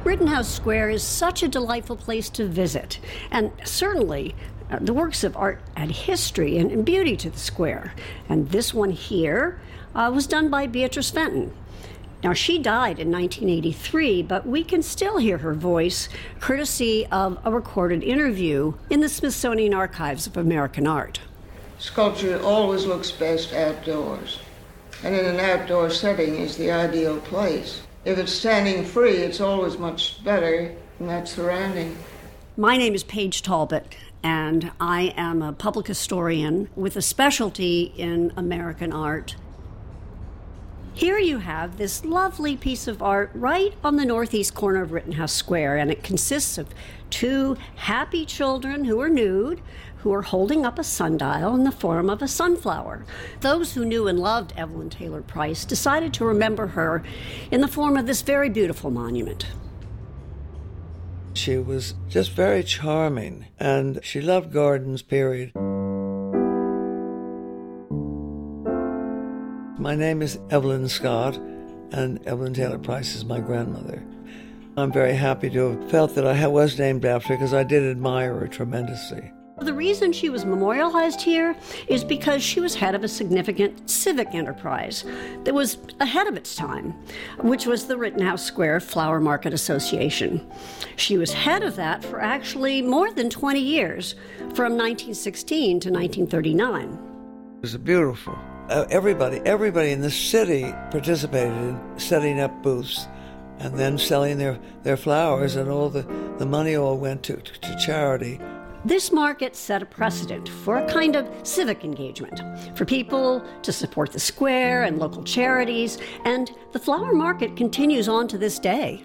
Rittenhouse Square is such a delightful place to visit, and certainly the works of art add history and beauty to the square. And this one here was done by Beatrice Fenton. Now, she died in 1983, but we can still hear her voice courtesy of a recorded interview in the Smithsonian Archives of American Art. Sculpture always looks best outdoors, and in an outdoor setting is the ideal place. If it's standing free, it's always much better than that surrounding. My name is Paige Talbot, and I am a public historian with a specialty in American art. Here you have this lovely piece of art right on the northeast corner of Rittenhouse Square, and it consists of two happy children who are nude, who are holding up a sundial in the form of a sunflower. Those who knew and loved Evelyn Taylor Price decided to remember her in the form of this very beautiful monument. She was just very charming, and she loved gardens, period. My name is Evelyn Scott, and Evelyn Taylor Price is my grandmother. I'm very happy to have felt that I was named after her because I did admire her tremendously. The reason she was memorialized here is because she was head of a significant civic enterprise that was ahead of its time, which was the Rittenhouse Square Flower Market Association. She was head of that for actually more than 20 years, from 1916 to 1939. It was beautiful. Everybody in the city participated in setting up booths and then selling their flowers, and all the money all went to charity. This market set a precedent for a kind of civic engagement, for people to support the square and local charities, and the flower market continues on to this day.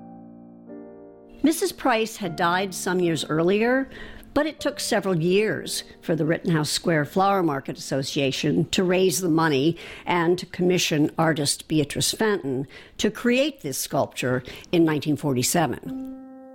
Mrs. Price had died some years earlier, but it took several years for the Rittenhouse Square Flower Market Association to raise the money and to commission artist Beatrice Fenton to create this sculpture in 1947.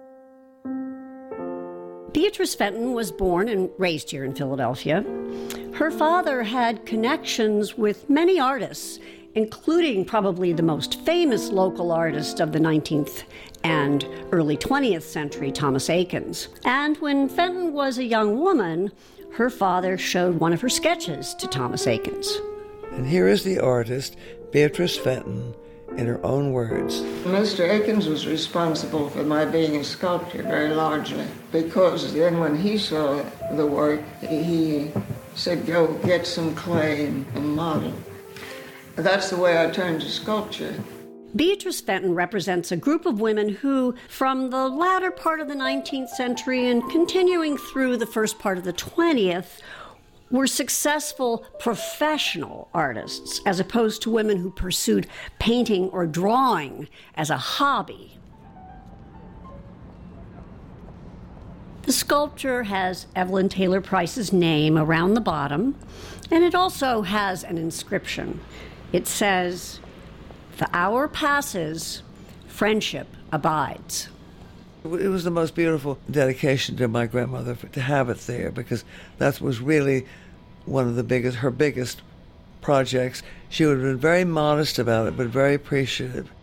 Beatrice Fenton was born and raised here in Philadelphia. Her father had connections with many artists, including probably the most famous local artist of the 19th and early 20th century, Thomas Eakins. And when Fenton was a young woman, her father showed one of her sketches to Thomas Eakins. And here is the artist, Beatrice Fenton, in her own words. Mr. Eakins was responsible for my being a sculptor very largely, because then when he saw the work, he said, go get some clay and model. That's the way I turned to sculpture. Beatrice Fenton represents a group of women who, from the latter part of the 19th century and continuing through the first part of the 20th, were successful professional artists, as opposed to women who pursued painting or drawing as a hobby. The sculpture has Evelyn Taylor Price's name around the bottom, and it also has an inscription. It says, "The hour passes, friendship abides." It was the most beautiful dedication to my grandmother to have it there, because that was really one of her biggest projects. She would have been very modest about it, but very appreciative.